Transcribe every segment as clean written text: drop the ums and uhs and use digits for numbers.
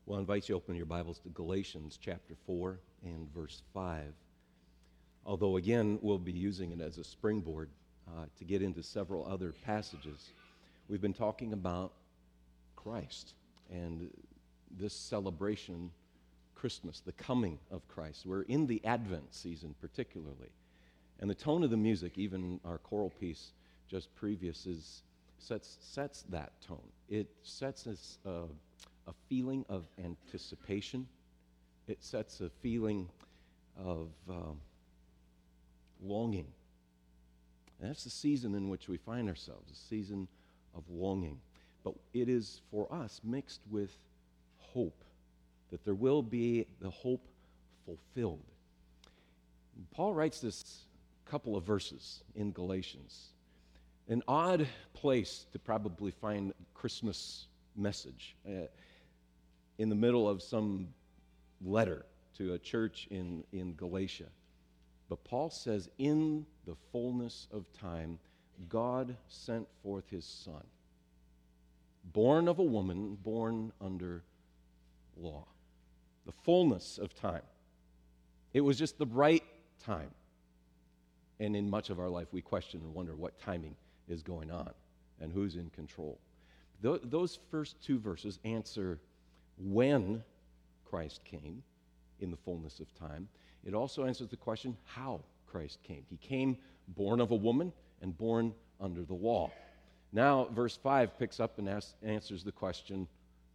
Well, I invite you to open your Bibles to Galatians chapter 4 and verse 5. Although, again, we'll be using it as a springboard to get into several other passages. We've been talking about Christ and this celebration, Christmas, the coming of Christ. We're in the Advent season particularly. And the tone of the music, even our choral piece just previous, sets that tone. It sets us a feeling of anticipation. It sets a feeling of longing. And that's the season in which we find ourselves, a season of longing. But it is for us mixed with hope, that there will be the hope fulfilled. Paul writes this couple of verses in Galatians. An odd place to probably find Christmas message in the middle of some letter to a church in Galatia. But Paul says, in the fullness of time, God sent forth his Son, born of a woman, born under law. The fullness of time. It was just the right time. And in much of our life, we question and wonder what timing is going on and who's in control. Those first two verses answer when Christ came in the fullness of time. It also answers the question how Christ came. He came born of a woman and born under the law. Now, verse 5 picks up and answers the question,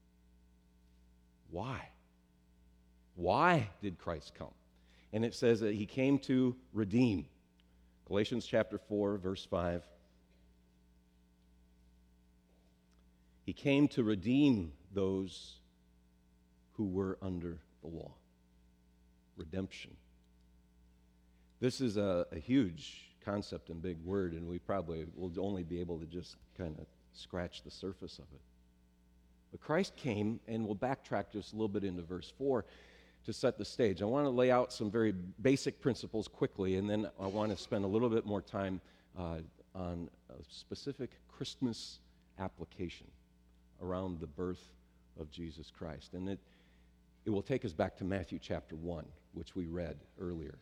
why? Why did Christ come? And it says that he came to redeem. Galatians chapter 4, verse 5. He came to redeem those who were under the law. Redemption. This is a huge concept and big word, and we probably will only be able to just kind of scratch the surface of it. But Christ came, and we'll backtrack just a little bit into verse 4 to set the stage. I want to lay out some very basic principles quickly, and then I want to spend a little bit more time on a specific Christmas application around the birth of Jesus Christ. And it will take us back to Matthew chapter 1, which we read earlier.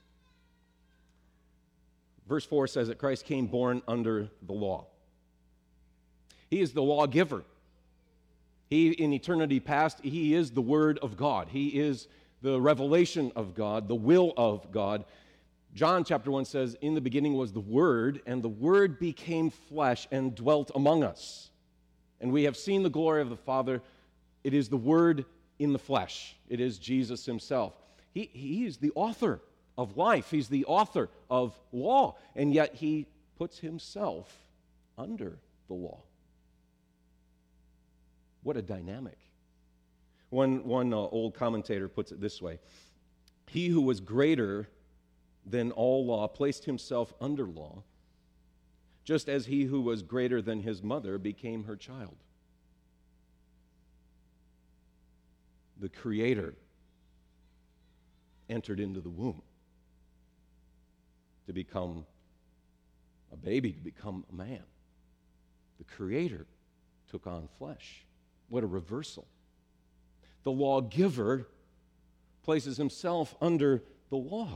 Verse 4 says that Christ came born under the law. He is the lawgiver. He, in eternity past, he is the Word of God. He is the revelation of God, the will of God. John chapter 1 says, in the beginning was the Word, and the Word became flesh and dwelt among us. And we have seen the glory of the Father. It is the Word in the flesh. It is Jesus himself. He is the author of life. He's the author of law. And yet he puts himself under the law. What a dynamic. One old commentator puts it this way. He who was greater than all law placed himself under law, just as he who was greater than his mother became her child. The Creator entered into the womb to become a baby, to become a man. The Creator took on flesh. What a reversal. The lawgiver places himself under the law.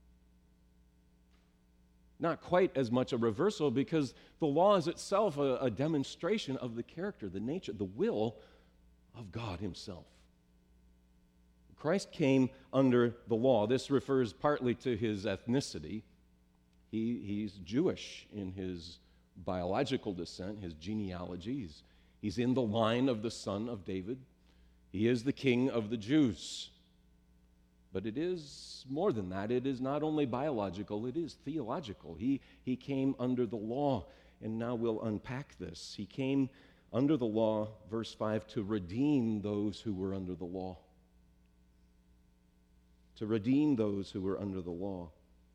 Not quite as much a reversal, because the law is itself a demonstration of the character, the nature, the will of God himself. Christ came under the law. This refers partly to his ethnicity. He's Jewish in his biological descent, his genealogy. He's in the line of the son of David. He is the king of the Jews. But it is more than that. It is not only biological, it is theological. He came under the law, and now we'll unpack this. He came under the law, verse 5, to redeem those who were under the law. To redeem those who were under the law.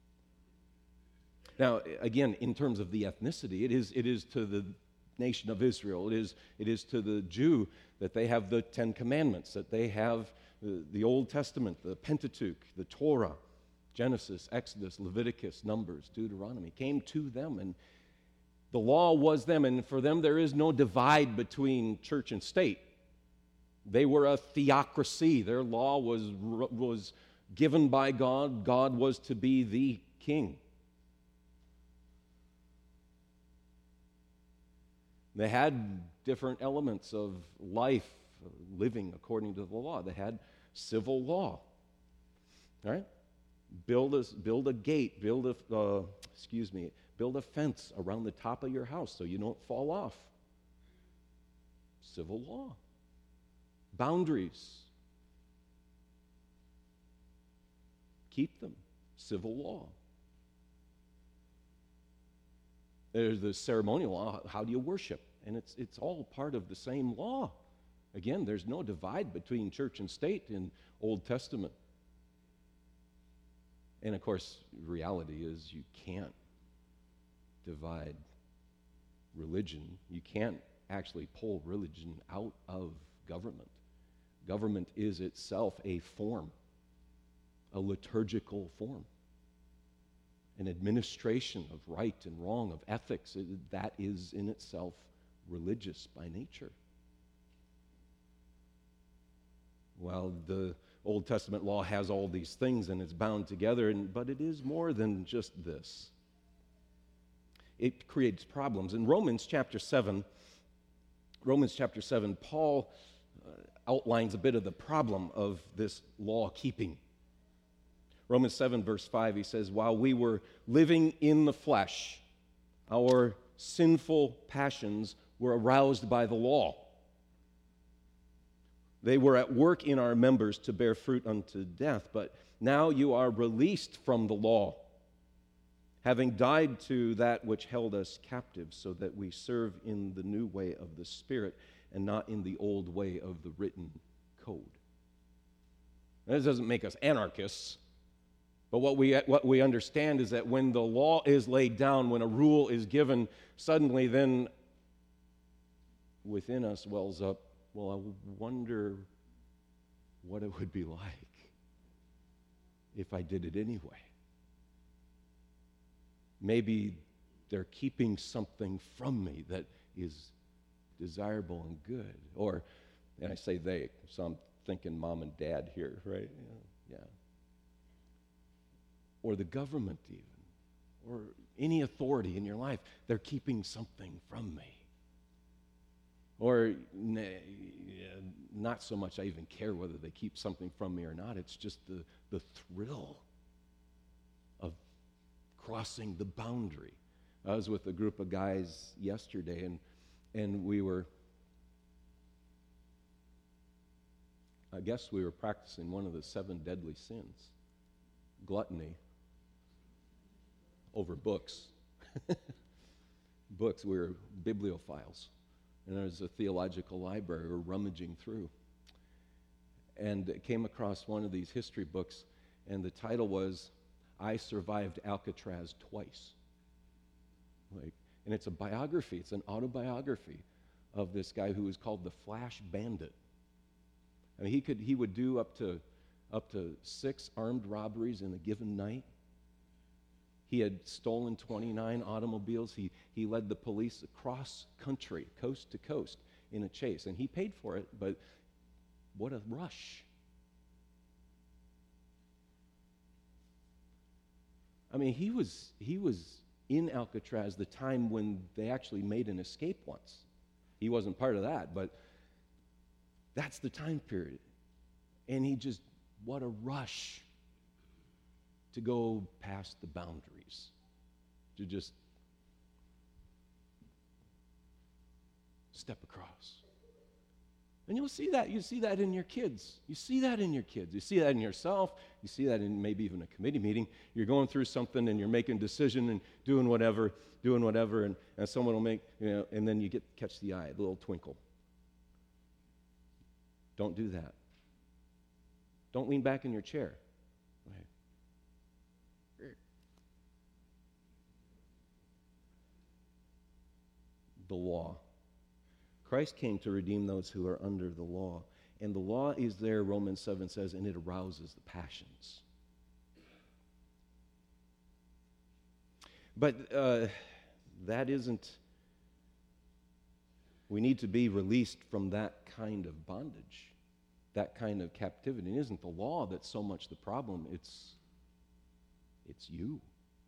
Now, again, in terms of the ethnicity, it is to the nation of Israel. It is to the Jew that they have the Ten Commandments, that they have the Old Testament, the Pentateuch, the Torah, Genesis, Exodus, Leviticus, Numbers, Deuteronomy, came to them, and the law was them, and for them there is no divide between church and state. They were a theocracy. Their law was given by God. God was to be the king. They had different elements of life, living according to the law. They had civil law. All right? Build a gate, build a fence around the top of your house so you don't fall off. Civil law. Boundaries. Keep them. Civil law. There's the ceremonial law. How do you worship? And it's all part of the same law. Again, there's no divide between church and state in Old Testament. And of course, reality is you can't divide religion. You can't actually pull religion out of government. Government is itself a form, a liturgical form, an administration of right and wrong, of ethics. That is in itself religious by nature. Well, the Old Testament law has all these things and it's bound together, but it is more than just this. It creates problems. In Romans chapter 7, Paul outlines a bit of the problem of this law keeping. Romans 7, verse 5, he says, while we were living in the flesh, our sinful passions were aroused by the law. They were at work in our members to bear fruit unto death, but now you are released from the law, having died to that which held us captive, so that we serve in the new way of the Spirit and not in the old way of the written code. Now, this doesn't make us anarchists, but what we understand is that when the law is laid down, when a rule is given, suddenly then within us wells up, well, I wonder what it would be like if I did it anyway. Maybe they're keeping something from me that is desirable and good. Or, and I say they, so I'm thinking mom and dad here, right? Yeah. Or the government even, or any authority in your life, they're keeping something from me. Or not so much I even care whether they keep something from me or not. It's just the thrill of crossing the boundary. I was with a group of guys yesterday, and we were, I guess we were practicing one of the 7 deadly sins, gluttony, over books. Books, we were bibliophiles. And there's a theological library we're rummaging through. And came across one of these history books, and the title was, I Survived Alcatraz Twice. And it's a biography, it's an autobiography of this guy who was called the Flash Bandit. I mean, he would do up to 6 armed robberies in a given night. He had stolen 29 automobiles. He led the police across country, coast to coast, in a chase. And he paid for it, but what a rush. I mean, he was in Alcatraz the time when they actually made an escape once. He wasn't part of that, but that's the time period. And what a rush to go past the boundaries, to just step across. And you'll see that. You see that in your kids. You see that in your kids. You see that in yourself. You see that in maybe even a committee meeting. You're going through something and you're making a decision and doing whatever, and someone will make, and then you catch the eye, a little twinkle. Don't do that. Don't lean back in your chair. The law. Christ came to redeem those who are under the law. And the law is there, Romans 7 says, and it arouses the passions. But that isn't, we need to be released from that kind of bondage. that kind of captivity. It isn't the law that's so much the problem, it's you.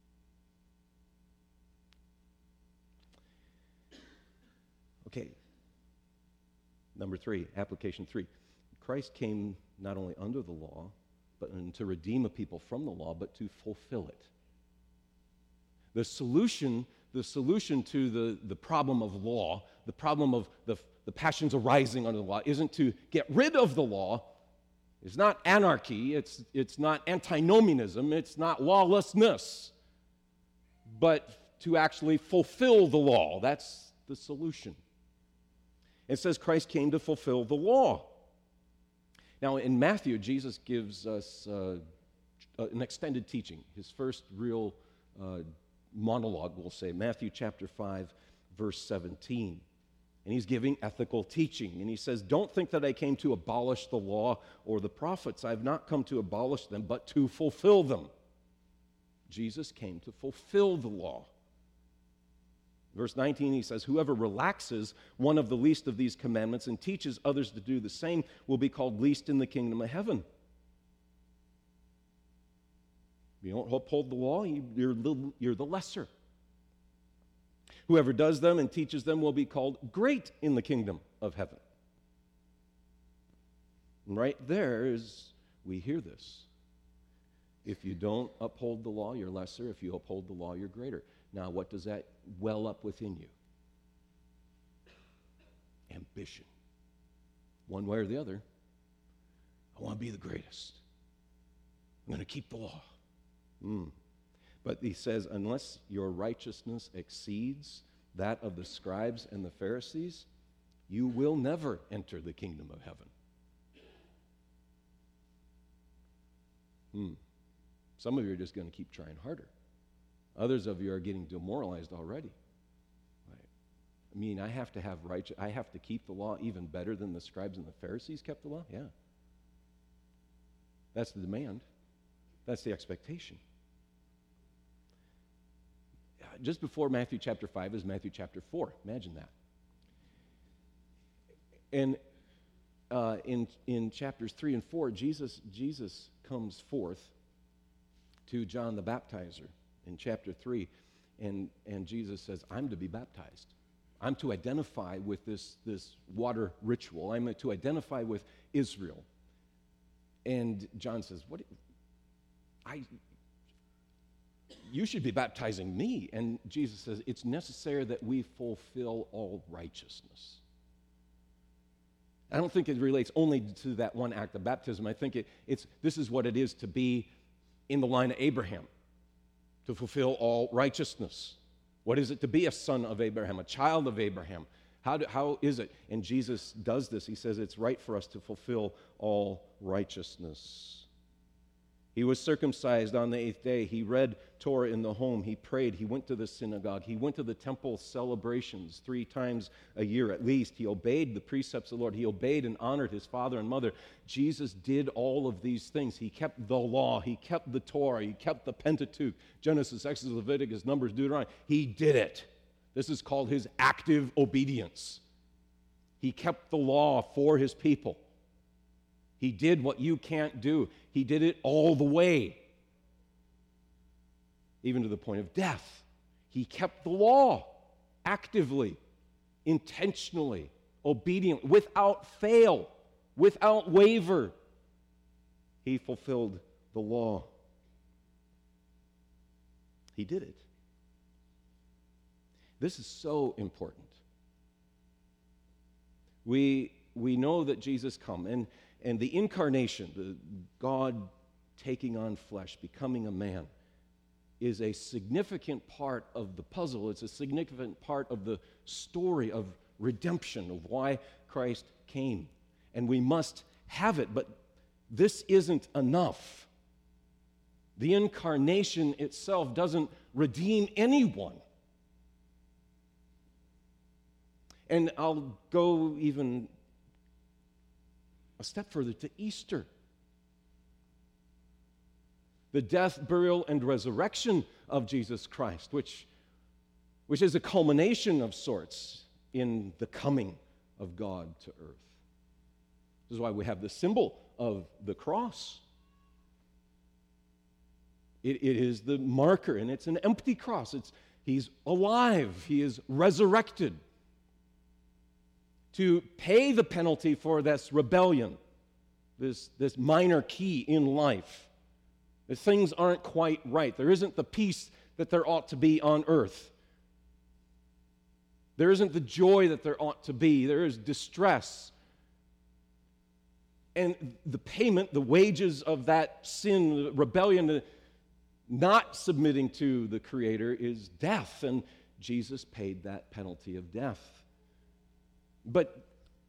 Okay, number 3, application 3. Christ came not only under the law, but to redeem a people from the law, but to fulfill it. The solution to the problem of law, the problem of the passions arising under the law, isn't to get rid of the law. It's not anarchy, it's not antinomianism, it's not lawlessness, but to actually fulfill the law. That's the solution. It says Christ came to fulfill the law. Now, in Matthew, Jesus gives us an extended teaching. His first real monologue, we'll say, Matthew chapter 5, verse 17. And he's giving ethical teaching. And he says, don't think that I came to abolish the law or the prophets. I have not come to abolish them, but to fulfill them. Jesus came to fulfill the law. Verse 19, he says, whoever relaxes one of the least of these commandments and teaches others to do the same will be called least in the kingdom of heaven. You don't uphold the law, you're the lesser. Whoever does them and teaches them will be called great in the kingdom of heaven. And right there is, we hear this. If you don't uphold the law, you're lesser. If you uphold the law, you're greater. Now, what does that well up within you? Ambition. One way or the other. I want to be the greatest. I'm going to keep the law. But he says, unless your righteousness exceeds that of the scribes and the Pharisees, you will never enter the kingdom of heaven. Some of you are just going to keep trying harder. Others of you are getting demoralized already. Right? I mean, I have to keep the law even better than the scribes and the Pharisees kept the law? Yeah. That's the demand. That's the expectation. Just before Matthew chapter 5 is Matthew chapter 4. Imagine that. And in chapters 3 and 4, Jesus comes forth to John the Baptizer in chapter 3, and Jesus says, I'm to be baptized. I'm to identify with this water ritual. I'm to identify with Israel. And John says, you should be baptizing me. And Jesus says, it's necessary that we fulfill all righteousness. I don't think it relates only to that one act of baptism. I think this is what it is to be in the line of Abraham, to fulfill all righteousness. What is it to be a son of Abraham, a child of Abraham? How is it? And Jesus does this. He says it's right for us to fulfill all righteousness. He was circumcised on the 8th day. He read Torah in the home. He prayed. He went to the synagogue. He went to the temple celebrations 3 times a year at least. He obeyed the precepts of the Lord. He obeyed and honored his father and mother. Jesus did all of these things. He kept the law. He kept the Torah. He kept the Pentateuch, Genesis, Exodus, Leviticus, Numbers, Deuteronomy. He did it. This is called his active obedience. He kept the law for his people. He did what you can't do. He did it all the way, even to the point of death. He kept the law actively, intentionally, obediently, without fail, without waver. He fulfilled the law. He did it. This is so important. We know that Jesus come, and the incarnation, the God taking on flesh, becoming a man, is a significant part of the puzzle. It's a significant part of the story of redemption, of why Christ came. And we must have it, but this isn't enough. The incarnation itself doesn't redeem anyone. And I'll go even a step further to Easter. The death, burial, and resurrection of Jesus Christ, which is a culmination of sorts in the coming of God to earth. This is why we have the symbol of the cross. It is the marker, and it's an empty cross. He's alive. He is resurrected to pay the penalty for this rebellion, this minor key in life. That things aren't quite right. There isn't the peace that there ought to be on earth. There isn't the joy that there ought to be. There is distress. And the payment, the wages of that sin, the rebellion, not submitting to the Creator, is death. And Jesus paid that penalty of death. But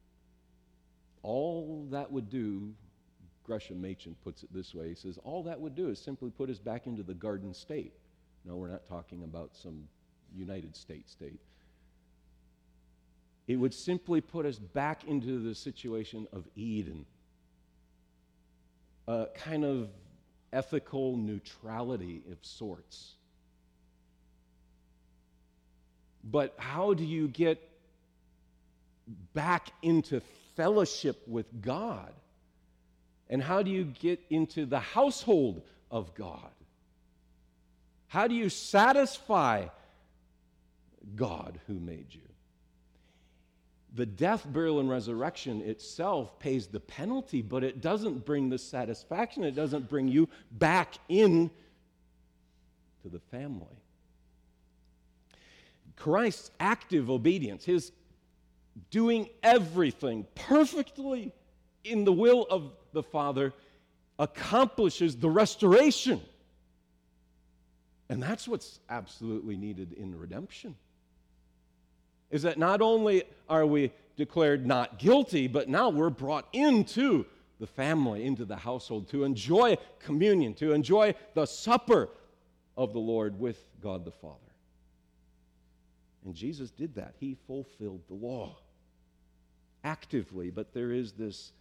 all that would do, Gresham Machen puts it this way, he says, all that would do is simply put us back into the garden state. No, we're not talking about some United States state. It would simply put us back into the situation of Eden. A kind of ethical neutrality of sorts. But how do you get back into fellowship with God? And how do you get into the household of God? How do you satisfy God who made you? The death, burial, and resurrection itself pays the penalty, but it doesn't bring the satisfaction. It doesn't bring you back in to the family. Christ's active obedience, his doing everything perfectly in the will of the Father, accomplishes the restoration. And that's what's absolutely needed in redemption. Is that not only are we declared not guilty, but now we're brought into the family, into the household, to enjoy communion, to enjoy the supper of the Lord with God the Father. And Jesus did that. He fulfilled the law actively, but there is this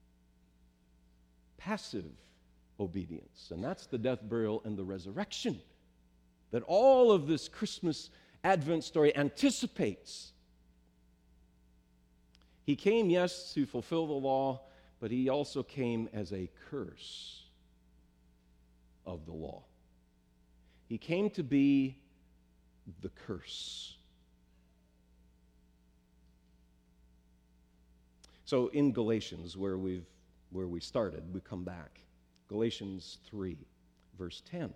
passive obedience, and that's the death, burial, and the resurrection that all of this Christmas Advent story anticipates. He came, yes, to fulfill the law, but he also came as a curse of the law. He came to be the curse. So in Galatians, where we started, we come back. Galatians 3, verse 10.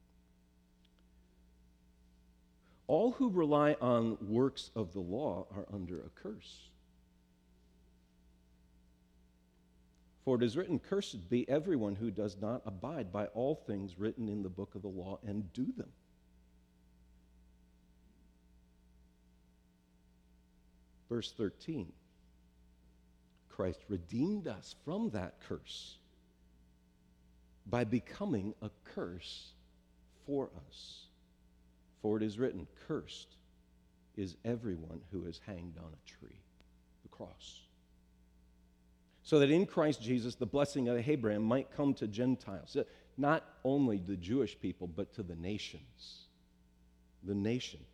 All who rely on works of the law are under a curse. For it is written, "Cursed be everyone who does not abide by all things written in the book of the law and do them." Verse 13. Christ redeemed us from that curse by becoming a curse for us. For it is written, "Cursed is everyone who is hanged on a tree," the cross. So that in Christ Jesus the blessing of Abraham might come to Gentiles, not only the Jewish people, but to the nations. The nations.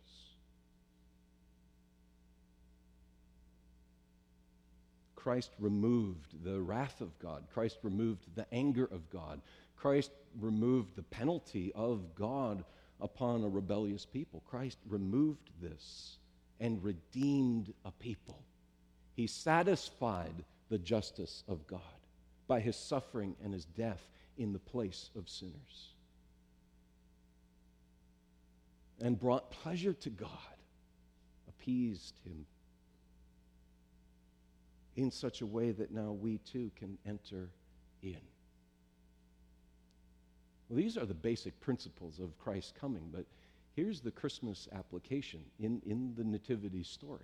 Christ removed the wrath of God. Christ removed the anger of God. Christ removed the penalty of God upon a rebellious people. Christ removed this and redeemed a people. He satisfied the justice of God by his suffering and his death in the place of sinners, and brought pleasure to God, appeased him in such a way that now we too can enter in. Well, these are the basic principles of Christ's coming, but here's the Christmas application in the Nativity story.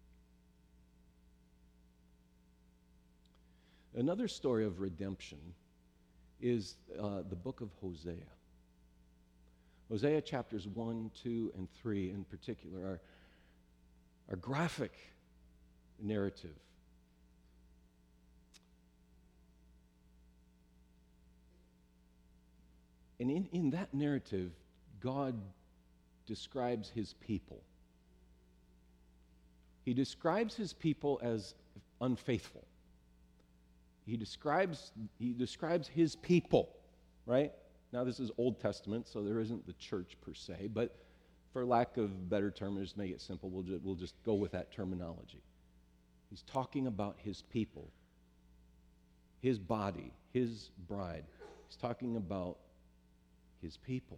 Another story of redemption is the book of Hosea. Hosea chapters 1, 2, and 3 in particular are graphic narrative. And in that narrative, God describes his people. He describes his people as unfaithful. he describes his people, right? Now this is Old Testament, so there isn't the church per se, but for lack of better term, just make it simple, we'll just go with that terminology. He's talking about his people, his body, his bride. He's talking about his people.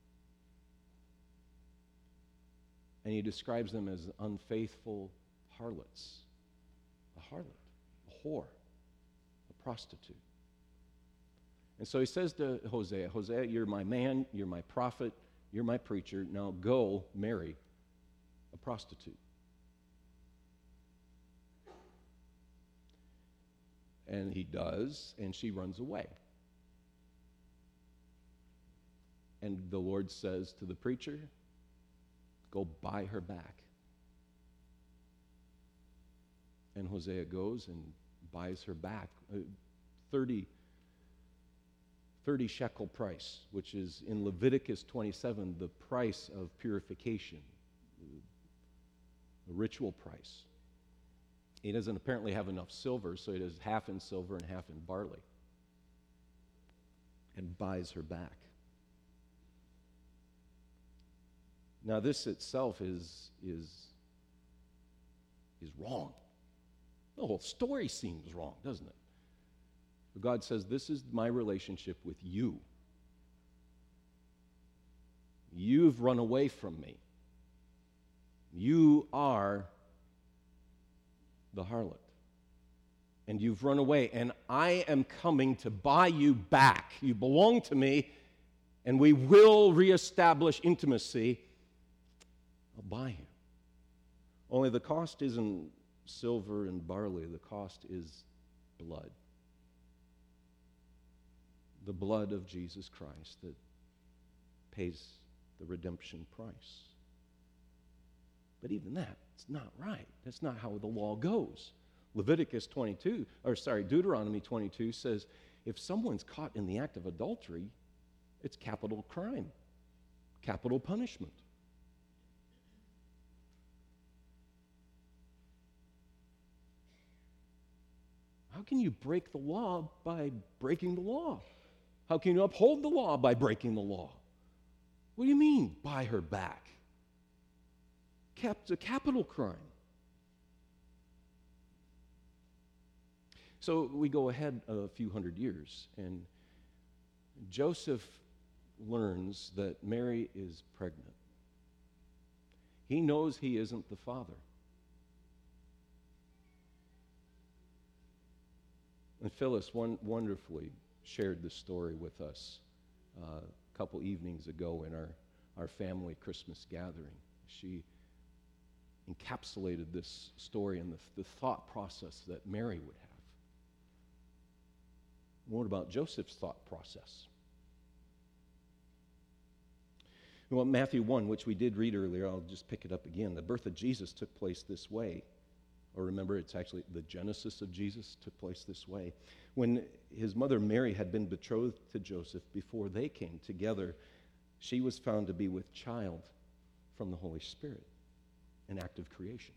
And he describes them as unfaithful harlots. A harlot, a whore, a prostitute. And so he says to Hosea, Hosea, you're my man, you're my prophet, you're my preacher. Now go marry a prostitute. And he does, and she runs away. And the Lord says to the preacher, go buy her back. And Hosea goes and buys her back, 30 shekel price, which is in Leviticus 27, the price of purification, the ritual price. He doesn't apparently have enough silver, so he does half in silver and half in barley, and buys her back. Now this itself is wrong. The whole story seems wrong, doesn't it? But God says, this is my relationship with you. You've run away from me. You are the harlot. And you've run away, and I am coming to buy you back. You belong to me, and we will reestablish intimacy. I'll buy you. Only the cost isn't silver and barley. The cost is blood. The blood of Jesus Christ that pays the redemption price. But even that, it's not right. That's not how the law goes. Deuteronomy 22 says, if someone's caught in the act of adultery, it's capital crime, capital punishment. How can you break the law by breaking the law? How can you uphold the law by breaking the law? What do you mean, buy her back? It's a capital crime. So we go ahead a few hundred years, and Joseph learns that Mary is pregnant. He knows he isn't the father. And Phyllis wonderfully shared this story with us a couple evenings ago in our family Christmas gathering. She encapsulated this story in the thought process that Mary would have. What about Joseph's thought process? Well, Matthew 1, which we did read earlier, I'll just pick it up again. The birth of Jesus took place this way. Or remember, it's actually the genesis of Jesus took place this way. When his mother Mary had been betrothed to Joseph before they came together, she was found to be with child from the Holy Spirit, an act of creation.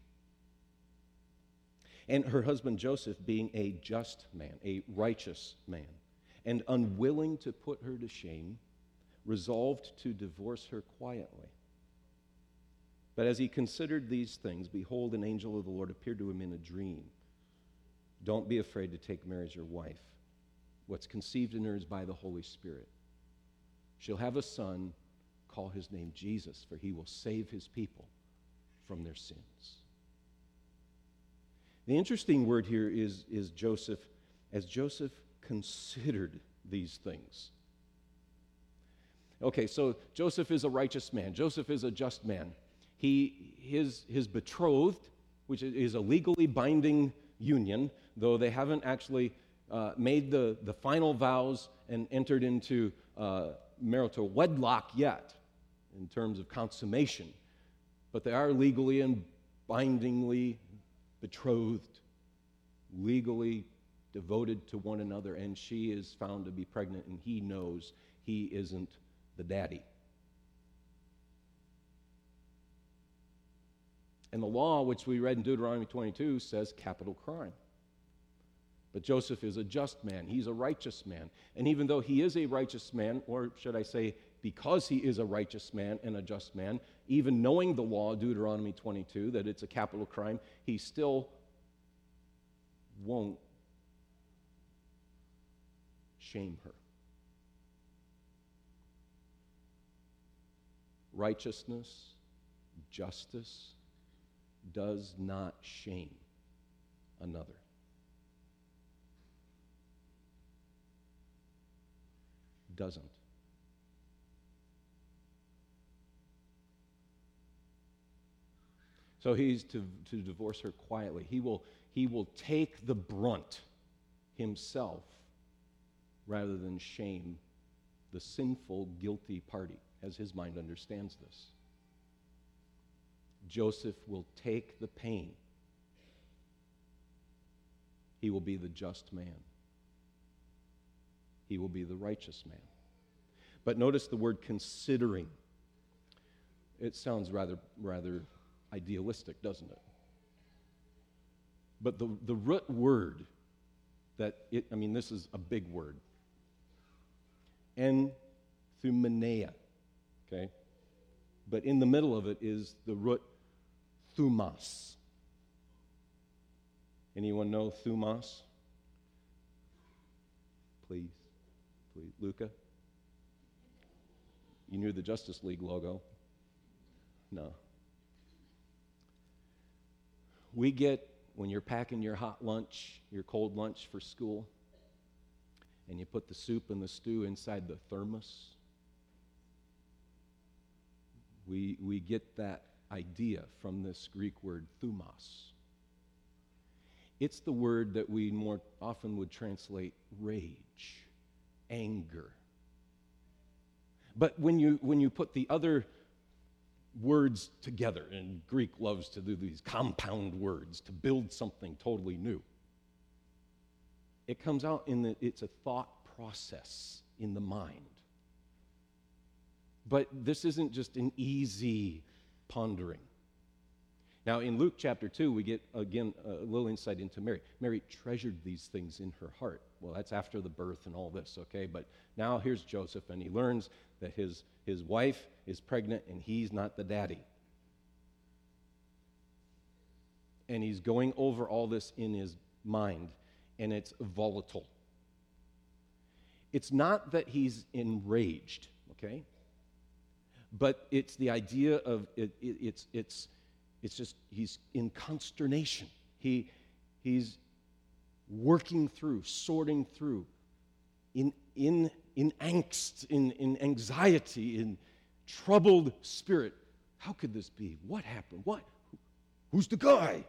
And her husband Joseph, being a just man, a righteous man, and unwilling to put her to shame, resolved to divorce her quietly. But as he considered these things, behold, an angel of the Lord appeared to him in a dream. Don't be afraid to take Mary as your wife. What's conceived in her is by the Holy Spirit. She'll have a son, call his name Jesus, for he will save his people from their sins. The interesting word here is Joseph, as Joseph considered these things. Okay, so Joseph is a righteous man. Joseph is a just man. His betrothed, which is a legally binding union, though they haven't actually made the final vows and entered into marital wedlock yet in terms of consummation. But they are legally and bindingly betrothed, legally devoted to one another, and she is found to be pregnant, and he knows he isn't the daddy. And the law, which we read in Deuteronomy 22, says capital crime. But Joseph is a just man. He's a righteous man. And even though he is a righteous man, or should I say, because he is a righteous man and a just man, even knowing the law, Deuteronomy 22, that it's a capital crime, he still won't shame her. Righteousness, justice does not shame another. Doesn't. So he's to divorce her quietly. He will take the brunt himself rather than shame the sinful, guilty party, as his mind understands this. Joseph will take the pain. He will be the just man. He will be the righteous man. But notice the word considering. It sounds rather idealistic, doesn't it? But the root word this is a big word. Enthumenea, okay? But in the middle of it is the root thumos. Anyone know thumos? Please, Luca? You knew the Justice League logo? No. We get, when you're packing your hot lunch, your cold lunch for school, and you put the soup and the stew inside the thermos, we get that idea from this Greek word thumos. It's the word that we more often would translate rage, anger. But when you put the other words together, and Greek loves to do these compound words to build something totally new, it comes out it's a thought process in the mind. But this isn't just an easy pondering. Now, in Luke chapter 2, we get, again, a little insight into Mary. Mary treasured these things in her heart. Well, that's after the birth and all this, okay? But now here's Joseph, and he learns that his wife is pregnant, and he's not the daddy. And he's going over all this in his mind, and it's volatile. It's not that he's enraged, okay? But it's the idea of it's just he's in consternation. He's working through, sorting through, in angst, in anxiety, in troubled spirit. How could this be? What happened? What? Who's the guy?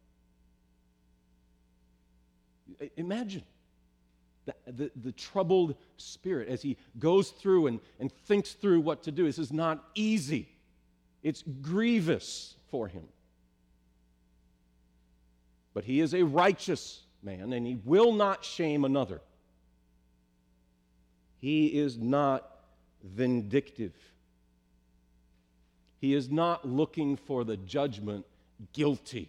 Imagine the troubled spirit as he goes through and thinks through what to do. This is not easy. It's grievous for him. But he is a righteous man, and he will not shame another. He is not vindictive. He is not looking for the judgment guilty.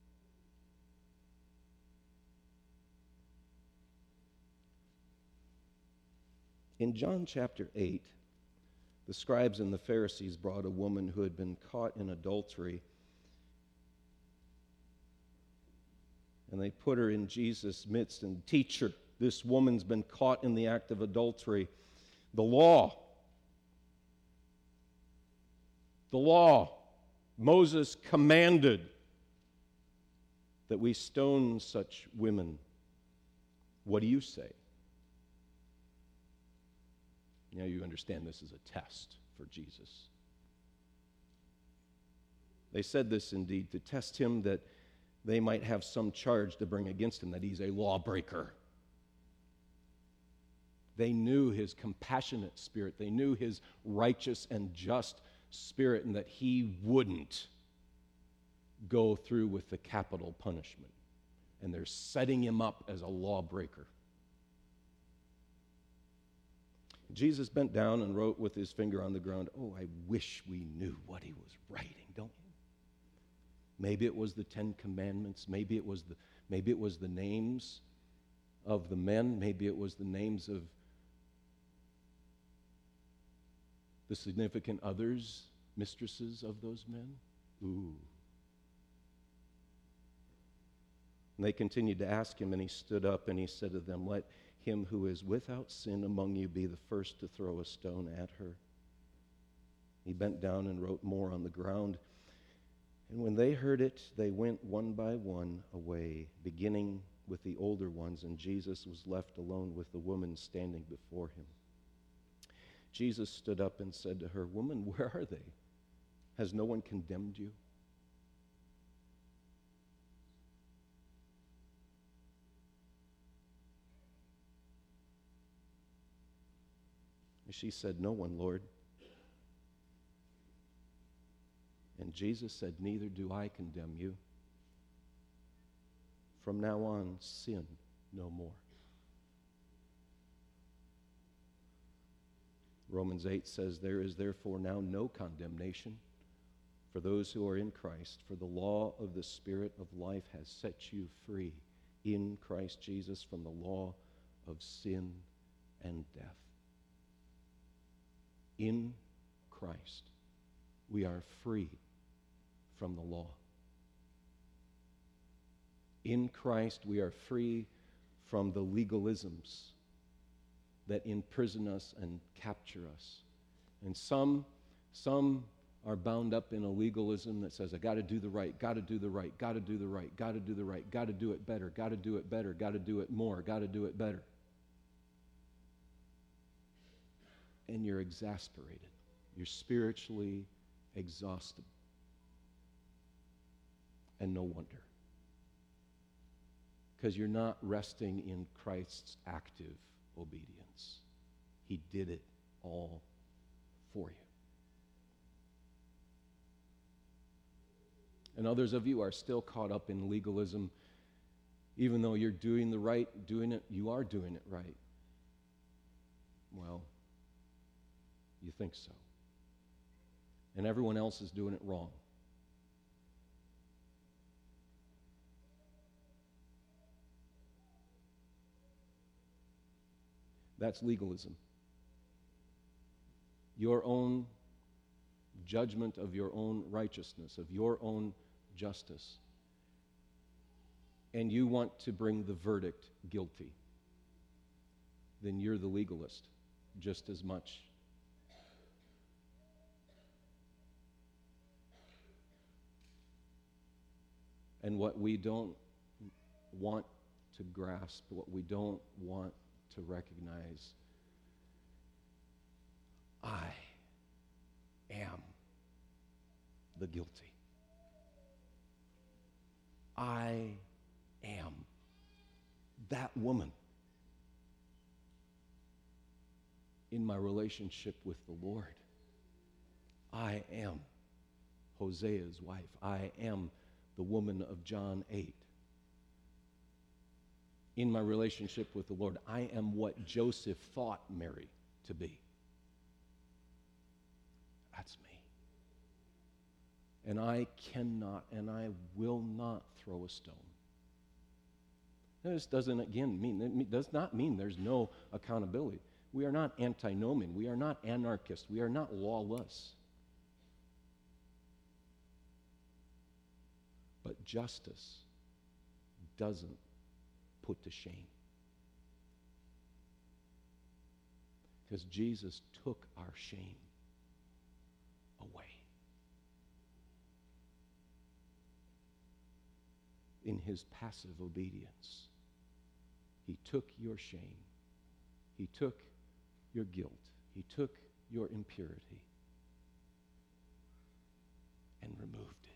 In John chapter 8, the scribes and the Pharisees brought a woman who had been caught in adultery, and they put her in Jesus' midst and teacher, this woman's been caught in the act of adultery. The law, Moses commanded that we stone such women. What do you say? Now you understand this is a test for Jesus. They said this indeed to test him, that they might have some charge to bring against him, that he's a lawbreaker. They knew his compassionate spirit. They knew his righteous and just spirit, and that he wouldn't go through with the capital punishment. And they're setting him up as a lawbreaker. Jesus bent down and wrote with his finger on the ground. Oh, I wish we knew what he was writing, don't you? Maybe it was the 10 Commandments. Maybe it was the names of the men. Maybe it was the names of the significant others, mistresses of those men. Ooh. And they continued to ask him, and he stood up and he said to them, "Let him who is without sin among you be the first to throw a stone at her." He bent down and wrote more on the ground. And when they heard it, they went one by one away, beginning with the older ones, and Jesus was left alone with the woman standing before him. Jesus stood up and said to her, "Woman, where are they? Has no one condemned you?" And she said, "No one, Lord." And Jesus said, "Neither do I condemn you. From now on, sin no more." Romans 8 says, "There is therefore now no condemnation for those who are in Christ, for the law of the Spirit of life has set you free in Christ Jesus from the law of sin and death." In Christ, we are free from the law. In Christ, we are free from the legalisms that imprison us and capture us. And some are bound up in a legalism that says, I got to do the right, got to do the right, got to do the right, got to do the right, got to do it better, got to do it better, got to do it more, got to do it better. And you're exasperated. You're spiritually exhausted. And no wonder. Because you're not resting in Christ's active obedience. He did it all for you. And others of you are still caught up in legalism, even though you're doing the right, you are doing it right. Well, you think so. And everyone else is doing it wrong. That's legalism. Your own judgment of your own righteousness, of your own justice. And you want to bring the verdict guilty. Then you're the legalist just as much. And what we don't want to grasp, what we don't want to recognize, I am the guilty. I am that woman in my relationship with the Lord. I am Hosea's wife. I am the woman of John 8. In my relationship with the Lord, I am what Joseph thought Mary to be. That's me. And I cannot and I will not throw a stone. This does not mean there's no accountability. We are not antinomian. We are not anarchists. We are not lawless. But justice doesn't put to shame. Because Jesus took our shame away. In his passive obedience, he took your shame. He took your guilt. He took your impurity and removed it.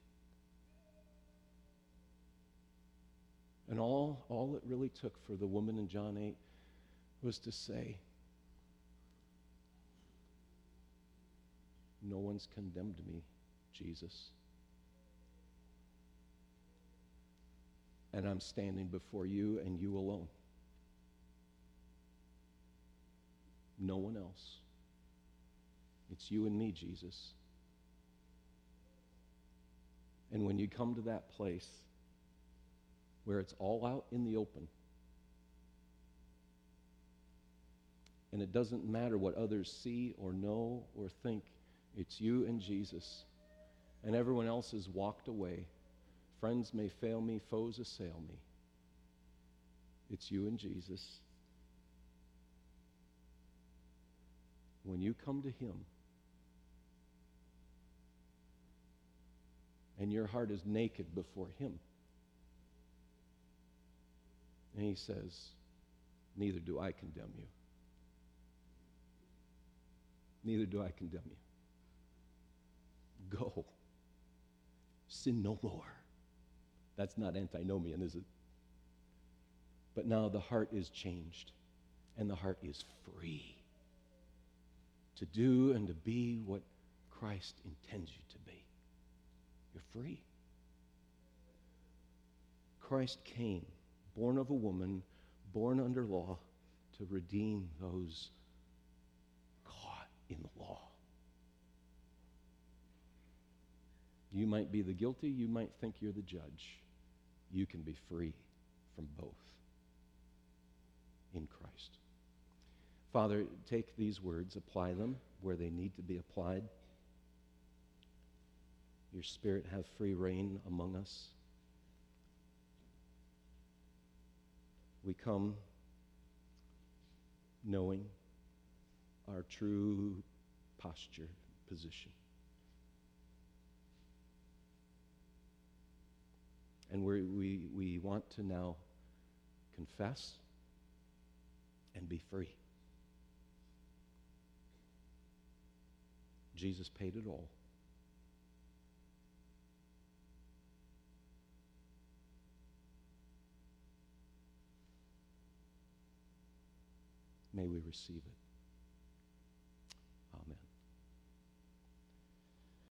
And all it really took for the woman in John 8 was to say, "No one's condemned me, Jesus. And I'm standing before you and you alone. No one else. It's you and me, Jesus." And when you come to that place where it's all out in the open, And it doesn't matter what others see or know or think. It's you and Jesus. And everyone else has walked away. Friends may fail me, foes assail me. It's you and Jesus. When you come to him, and your heart is naked before him, and he says, neither do I condemn you. Neither do I condemn you. Go. Sin no more. That's not antinomian, is it? But now the heart is changed, and the heart is free to do and to be what Christ intends you to be. You're free. Christ came, born of a woman, born under law, to redeem those caught in the law. You might be the guilty, you might think you're the judge. You can be free from both in Christ. Father, take these words, apply them where they need to be applied. Your Spirit have free reign among us. We come knowing our true posture, position. And we want to now confess and be free. Jesus paid it all. May we receive it. Amen.